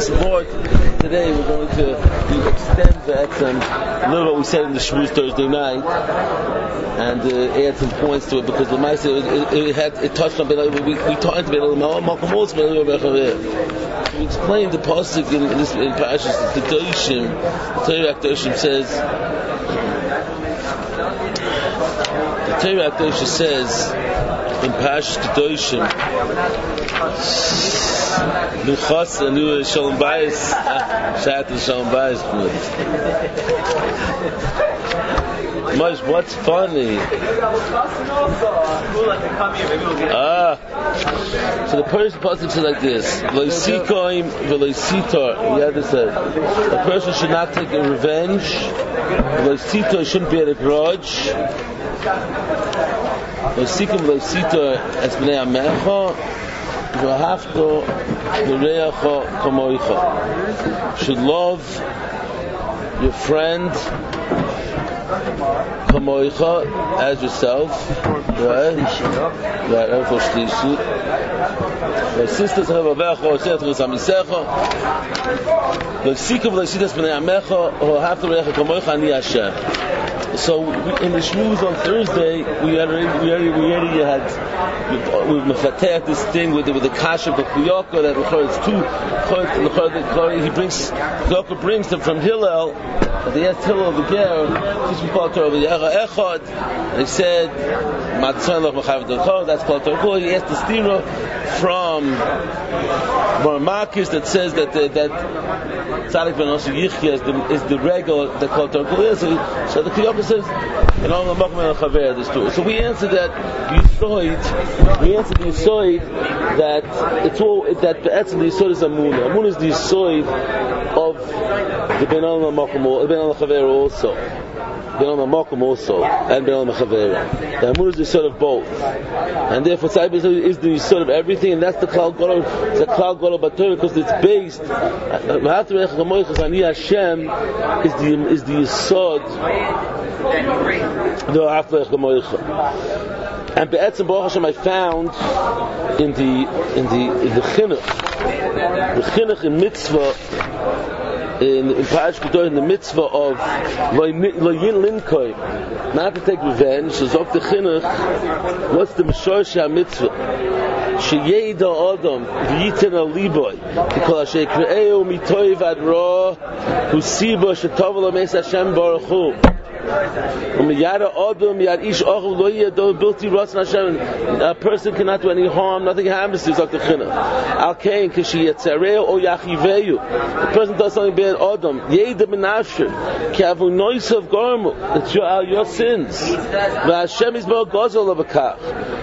this part today we're going to extend a little what we said in the Shavuos Thursday night and add some points to it because the Maisa it touched on we talked about we explained the pasuk in Parashas Kedoshim. The Torah Kedoshim says. The Torah Kedoshim says in Parashas Kedoshim. Luchas anu Shalom Bayis. Shout to Shalom Bayis. Mosh, what's funny? So the Persian pasuk says like this: Lo sikoim v'lo sitor. We had this. A person should not take a revenge. Lo sitor shouldn't be at a grudge. Lo sikom v'lo sitor es bnei amecha. V'hafto l'reacha kamoicha. Should love your friend kamoicha as yourself, right? Right. For shlishut. My sisters have a becha or shet v'samisecha. V'sikum v'sitas b'nei amecha or hafto l'reacha kamoicha ani Hashem. So in the shmooze on Thursday, we already had we've mefateh this thing with the kasha b'kuyoko that it's two. He brings them from Hillel. They asked Hillel the Ger, they said, that's called Torah. He asked the stira from Marmakis that says that Tzadik ben Osu Yichya is the regal that called Torah. So the Kiyoko says, so we answered that the Yisoid that it's all that the Yisoid is Amunah. Amunah is the Yisoid of the Ben Al Makom, Ben Al Chaver also. Ben Al Makom also, and Ben Al Chaver. The Amunah is the Yisoid of both. And therefore Tzai is the Yisoid of everything, and that's the Klal Golo. It's a Klal Golo Batorah because it's based Ani Hashem is the Yisod. And Be'etzim Baruch Hashem I found in the chinuch in mitzvah in Parash Kedoshim in the mitzvah of lo yin linkoy, not to take revenge. So of the chinuch, what's the Meshorsh HaMitzvah? Sheyeda Adam v'yiten al liboy because Hashem kre'eu mitoy vad ra husiba shetov lo meis Hashem Baruch Hu. A person cannot do any harm, nothing happens to him. The person does something bad, Adam, it's your sins. Hashem is more gozel of a kach.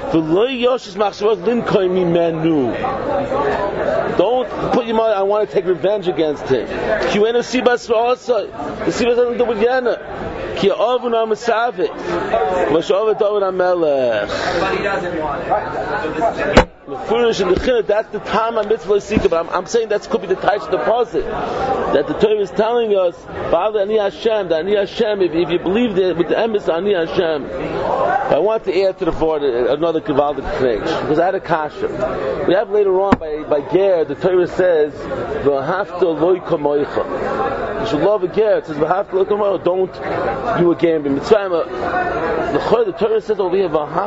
Don't put your mind, I want to take revenge against him. The Sibas doesn't do with Yana. Ki Avun HaMesavik, Mashavet David HaMelech. But he doesn't want it. Mefurish in the Chinuch, that's the time of mitzvah Sika. But I'm saying that could be the type of deposit that the Torah is telling us. Ba'al Ani Hashem, that Ani Hashem. If you believe that with the emes Ani Hashem, I want to add to the board another Kivaldik Knech because I had a kasha. We have later on by Ger, the Torah says V'hafta loy kamoicha. You should love a ger. It says, don't do a game. The Torah says over here,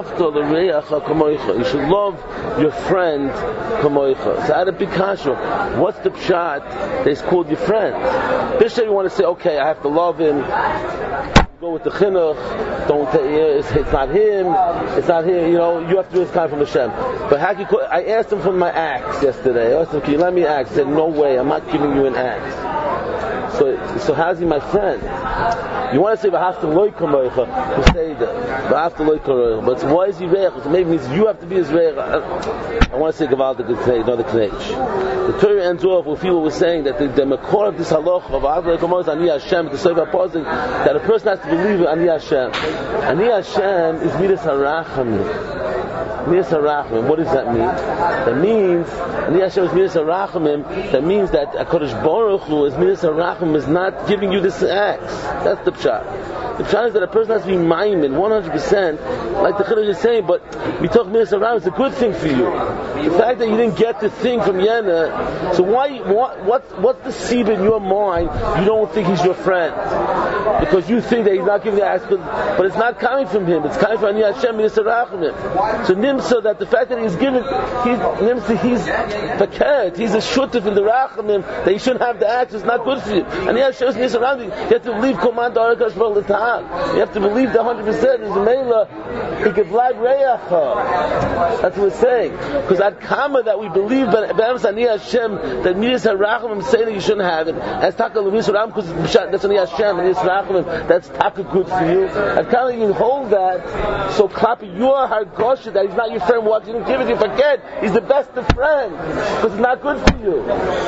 you should love your friend kamoicha. So I had a big kasha. What's the pshat that is called your friend? This time you want to say, okay, I have to love him. Go with the chinuch. Don't. It's not him. It's not him. You know, you have to do this kind from Hashem. But how can you I asked him for my axe yesterday. I asked him, can you let me axe? He said, no way. I'm not giving you an axe. So how's he my friend? You want to say v'hafta loy kamoicha, you say that v'hafta loy kamoicha. But why is he reich? So maybe it means you have to be his reich. I want to say gavaldik another knech. The Torah ends off with people were saying that the makor of this halacha of v'hafta loy kamoicha ani Hashem, the Sefer Posik, that a person has to believe in ani Hashem. Ani Hashem is midas harachamim. Midas harachamim. What does that mean? That means ani Hashem is midas harachamim. That means that HaKadosh Baruch Hu is midas harachamim is not giving you this axe. That's the pshat. The pshat is that a person has to be maimin 100%, like the Chinuch is saying. But we talk midas around. It's a good thing for you. The fact that you didn't get the thing from Yena. So what's the seed in your mind? You don't think he's your friend because you think that he's not giving the ask, but it's not coming from him. It's coming from Ani Hashem midas arachmim. So Nimsa, that the fact that he's given, he's fakert, he's a shutuf in the rachamim, that he shouldn't have the axe, it's not good for you. And he has shows me surrounding. You have to believe command Arakash for the time. You have to believe the 100%. There's a mela, he could like reyacha. That's what we're saying. Because at Kama that we believe Be'emes Ani Hashem, that midas harachamim say that you shouldn't have it. As taka levis ram, because that's Ani Hashem and midas harachamim, that's taka good for you. At Kama you hold that, so klapi your hargosha that he's not your friend. What you didn't give it, you forget. He's the best of friends because it's not good for you.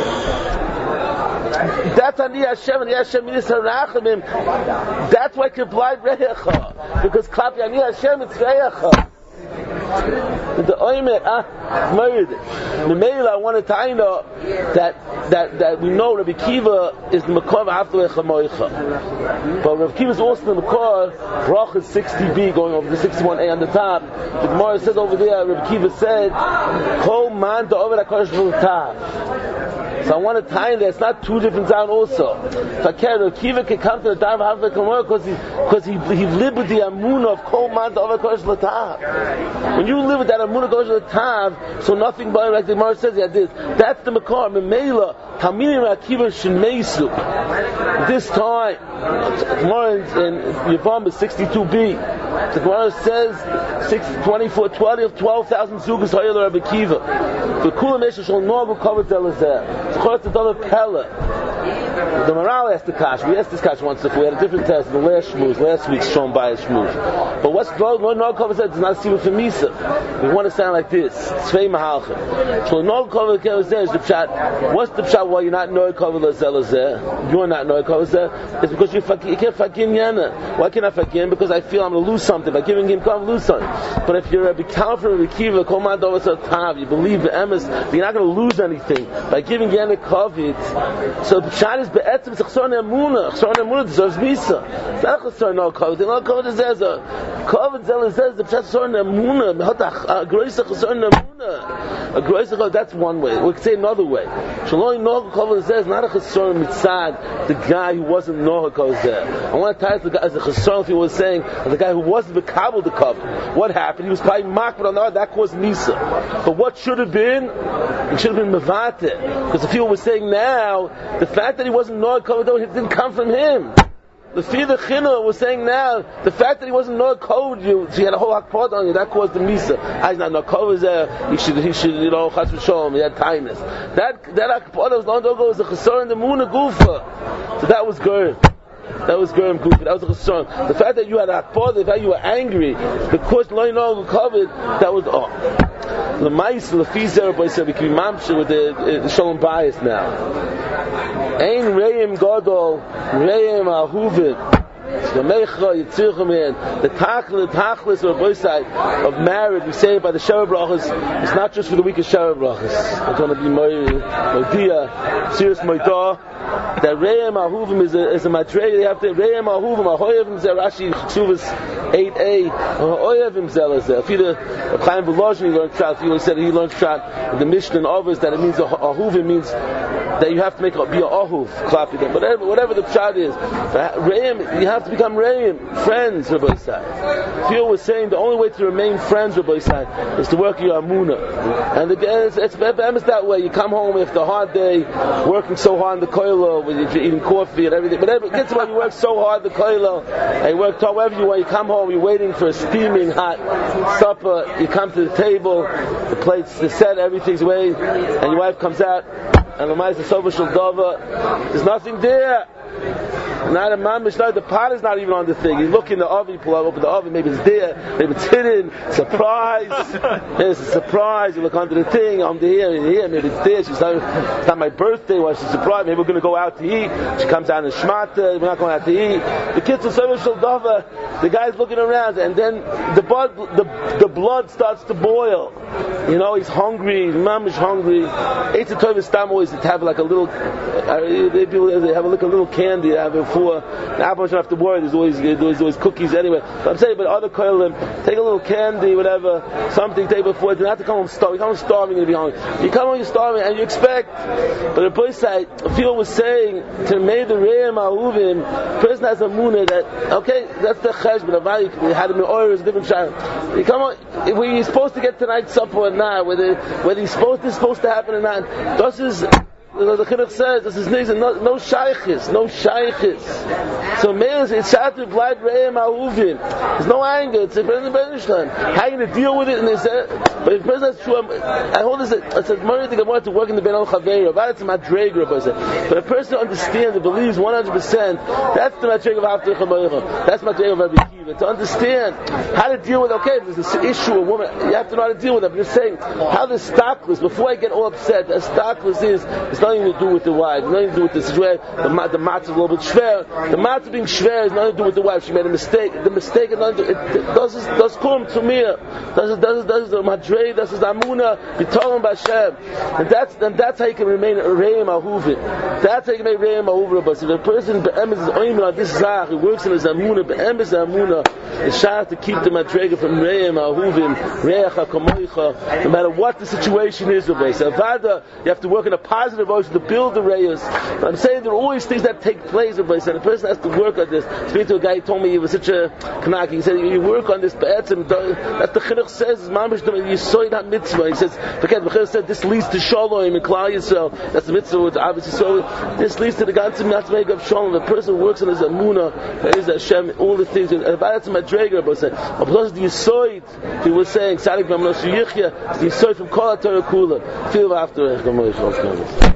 That's Ani Hashem and Hashem midas harachamim. That's why Kiblai reyacha, because klapi Ani Hashem it's reyacha. The oimer married. The male I wanted to know that we know Rabbi Kiva is the makor after Chamoicha, but Rabbi Kiva is also the makor. Brach is 60b going over the 61a on the top. The Gemara says over there. Rabbi Kiva said, "Kol man to over HaKadosh Baruch Hu." So I want to tie in there. It's not two different sound also. Rabbi Kiva can come to the Dav Havle Kamor because he lived with the Amunah of Kol man to over HaKadosh Baruch Hu. When you live with that Amunah goes to the Tav, so nothing but like the Gemara says, yeah, this. That's the Makar, Memela, Tamini Rakiva Shinmeisu. This time, Gemara in Yavam is 62b. The Gemara says 12,000 Zugas Hayel Rabbi Kiva. The Kula Mesha Shal Nogu Kovet Elazar. The Chorot Tadol Pella. The Maral asked the Kash. We asked this Kash once. If we had a different test, the last week's shown by a shmooze. But what's no Kovet said does not see for Misa. We want to sound like this. Tzvei Mahalchim. So no Kovet Elazar is the pshat. What's the pshat? Why you're not no Kovet Elazar? You're not no Kovet Elazar. It's because you can't fakim Yana. Why can't I fakim? Because I feel I'm going to lose something. By giving him, I'm lose something. But if you're a big for Rabbi Kiva, Komad Ovas Tav, you believe the emes, you're not going to lose anything by giving Yana Kovet. So the pshat is be'etzim, it's Chsor Ne'emunah. Chsor Ne'emunah deserves Misa. It's not Chsor no Kovet. No Kovet is there. Kovet Zelazez, the pshat Chsor Ne'emunah. A Groisa Chsor Ne'emunah. A Groisa Kovet, that's one way. We could say another way. Shalom no Kovet is not a Chsor Mitzad, the guy who wasn't no Kovet there. I want to tie it to the guy as a Chsor, if he was saying, the guy who wasn't the Kabul the Kovet. What happened? He was probably mocked, but on the other, that caused Misa. But what should have been? It should have been Mavate. Because the people were saying now, the fact that he wasn't no Kovet, it didn't come from him. The fear the Chinuch was saying now, the fact that he wasn't no code, so he had a whole hakpot on you, that caused the Misa. He's not no code there, he should, chas v'sholom, he had kindness. That hakpot was long ago, was the chesor in the Muna Gufa. So that was good. That was Gerim Kufi. That was a chesron. The fact that you had akpor, the fact you were angry, because lo yino covered, that was all. The mice, the fizer, boy said we can be mamshe with the shalom bias now. Ein reim gadol, reim ahuvim. The tachlis or both side of marriage, we say it by the Sheva Brachas, it's not just for the week of Sheva Brachas. It's going to be Moidia, serious Moidah. That Re'em Ahuvim is a matrei. They have to Re'em Ahuvim, Ahoyevim Zer Rashi Chuvas 8a, Ahoyevim Zer Lazer. If you Chaim Volozhin, he learned Pshat. He said he learned Pshat in the Mishnah and Ovis that it means Ahuvim means that you have to be a Ahuv, Klapi them. Whatever the Pshat is, Re'em, you have to become Re'em, friends, Rabbi Yisai. Phil was saying the only way to remain friends, Rabbi Yisai, is to work your Amunah. And it's that way. You come home after a hard day, working so hard in the koilo, when you're eating coffee and everything. But it gets when you work so hard in the koilo, and you work however you want, you come home, you're waiting for a steaming hot supper, you come to the table, the plates, the set, everything's away, and your wife comes out, and the mice is so much there's nothing there. Not a mamish, the pot is not even on the thing. You look in the oven, you pull out, open the oven, maybe it's there, maybe it's hidden, surprise. It's a surprise. You look under the thing, I'm here, maybe it's there. It's not my birthday, why she's surprised? Maybe we're going to go out to eat. She comes out in shmata, we're not going out to eat. The kids are so dava. The guy's looking around, and then the blood starts to boil. You know, he's hungry, mamish hungry. It's a toiv stam always to have like a little, they have like a little candy, have a before. Now you don't have to worry. There's always cookies anyway. But I'm saying, but other koilim, take a little candy, whatever, something. Take before. You don't have to come home starving. You come home starving, you're going to be hungry. You come home, you're starving, and you expect. But the boy side, Phil was saying to made the reim ahuvim. Person has a muna that okay, that's the cheshbon. They had him in oil, is a different child. You come on, whether you're supposed to get tonight's supper or not, whether this is supposed to happen or not. This is, the Chinuch says, this is no shaykhis. So males, it's shattered blind reim ahuvim. There's no anger. It's a person benishlan. How are you going to deal with it? And they say, but if a person has true, I hold this. It's a money thing I want to work in the Ben Al Chaveira. About it's a madreger. But a person understands and believes 100%. That's the madreger of Haftarah Chamoicha. That's the madreger of Rabbi Kiva. To understand how to deal with. Okay, if there's this issue, a woman, you have to know how to deal with it. I'm just saying how the stockless. Before I get all upset, the stockless is. It's nothing to do with the wife. It's nothing to do with the situation. The matzah is a little bit schwer. The matzah being schwer has nothing to do with the wife. She made a mistake. The mistake is nothing to do. It does come to me. Does the madrei. Does the amuna. B'tolam b'Hashem. And that's how you can remain reim ahuvim. That's how you can make reim ahuvim. But if a person be'emes is oimer on this zach, he works in his amuna. Be'emes amuna. It's shah to keep the madrei from reim ahuvim. Re'acha kamoicha. No matter what the situation is, Avada, you have to work in a positive motion to build the reyes. I'm saying there are always things that take place, and a person has to work on this. Speaking to a guy, he told me he was such a knaki. He said, you work on this, that the Chinuch says, you saw that mitzvah. He says, the Chinuch said, this leads to shalom and klal Yisrael. That's the mitzvah, which obviously, so this leads to the ganzen not to make up shalom. The person works on his amuna, that is Hashem, all the things, and that's my drager, but plus the Yisoid, he was saying, Sadik Mamnoshu Yichya, the Yisoid from Kol HaTorah Kula. Feel after